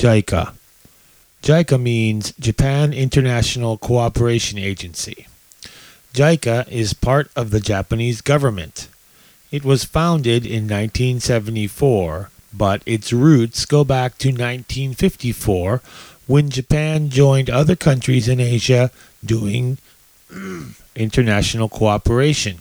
JICA. JICA means Japan International Cooperation Agency. JICA is part of the Japanese government. It was founded in 1974, but its roots go back to 1954 when Japan joined other countries in Asia doing international cooperation.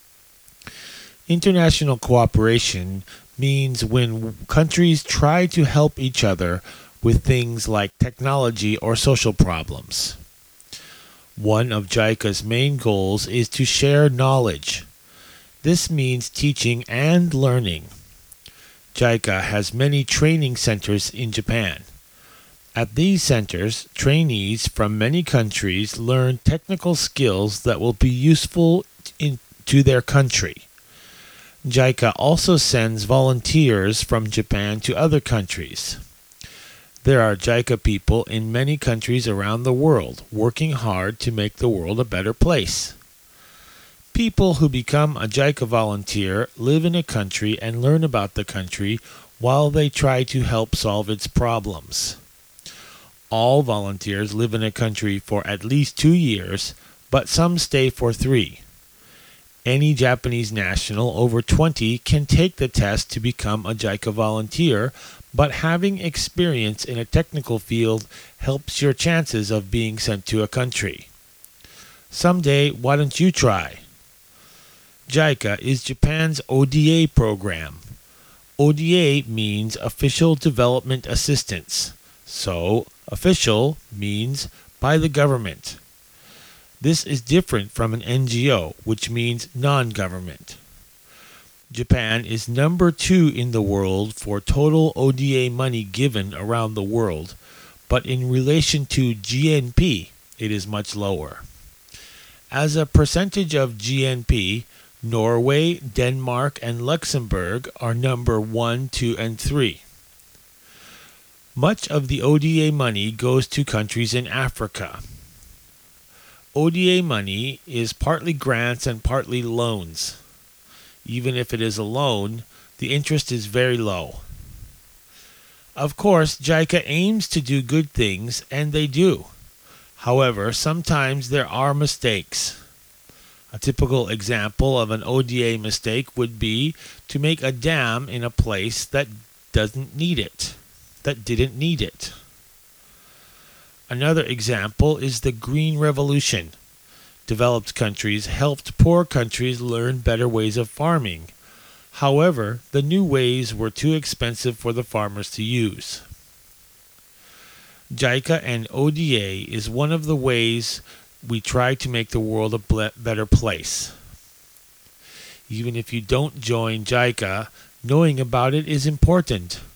International cooperation means when countries try to help each other with things like technology or social problems. One of JICA's main goals is to share knowledge. This means teaching and learning. JICA has many training centers in Japan. At these centers, trainees from many countries learn technical skills that will be useful to their country. JICA also sends volunteers from Japan to other countries. There are JICA people in many countries around the world working hard to make the world a better place. People who become a JICA volunteer live in a country and learn about the country while they try to help solve its problems. All volunteers live in a country for at least 2 years, but some stay for 3. Any Japanese national over 20 can take the test to become a JICA volunteer, but having experience in a technical field helps your chances of being sent to a country. Someday, why don't you try? JICA is Japan's ODA program. ODA means Official Development Assistance. So, official means by the government. This is different from an NGO, which means non-government. Japan is number 2 in the world for total ODA money given around the world, but in relation to GNP, it is much lower. As a percentage of GNP, Norway, Denmark, and Luxembourg are number 1, 2, and 3. Much of the ODA money goes to countries in Africa. ODA money is partly grants and partly loans. Even if it is a loan, the interest is very low. Of course, JICA aims to do good things, and they do. However, sometimes there are mistakes. A typical example of an ODA mistake would be to make a dam in a place that didn't need it. Another example is the Green Revolution. Developed countries helped poor countries learn better ways of farming. However, the new ways were too expensive for the farmers to use. JICA and ODA is one of the ways we try to make the world a better place. Even if you don't join JICA, knowing about it is important.